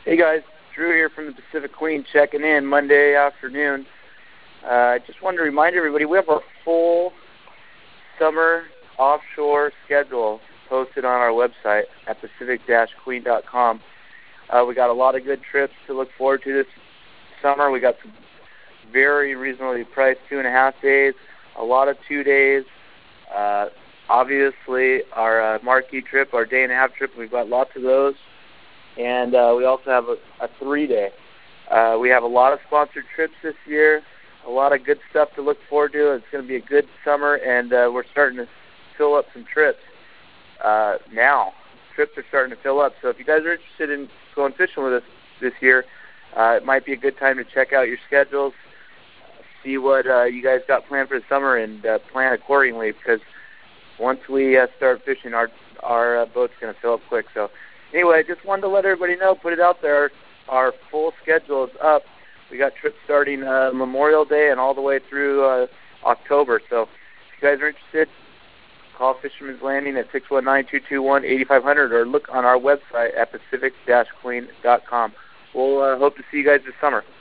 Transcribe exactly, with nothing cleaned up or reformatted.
Hey guys, Drew here from the Pacific Queen checking in Monday afternoon. Uh, I just wanted to remind everybody we have our full summer offshore schedule posted on our website at pacific dash queen dot com. Uh, we got a lot of good trips to look forward to this summer. We got some very reasonably priced two and a half days, a lot of two days. Uh, obviously, our uh, marquee trip, our day and a half trip, we've got lots of those. And uh, we also have a, a three-day. Uh, we have a lot of sponsored trips this year, a lot of good stuff to look forward to. It's going to be a good summer, and uh, we're starting to fill up some trips uh, now. Trips are starting to fill up. So if you guys are interested in going fishing with us this year, uh, it might be a good time to check out your schedules, see what uh, you guys got planned for the summer, and uh, plan accordingly, because once we uh, start fishing, our, our uh, boat's going to fill up quick. So anyway, I just wanted to let everybody know, put it out there. Our full schedule is up. We got trips starting uh, Memorial Day and all the way through uh, October. So if you guys are interested, call Fisherman's Landing at six one nine, two two one, eight five zero zero or look on our website at pacific dash queen dot com. We'll uh, hope to see you guys this summer.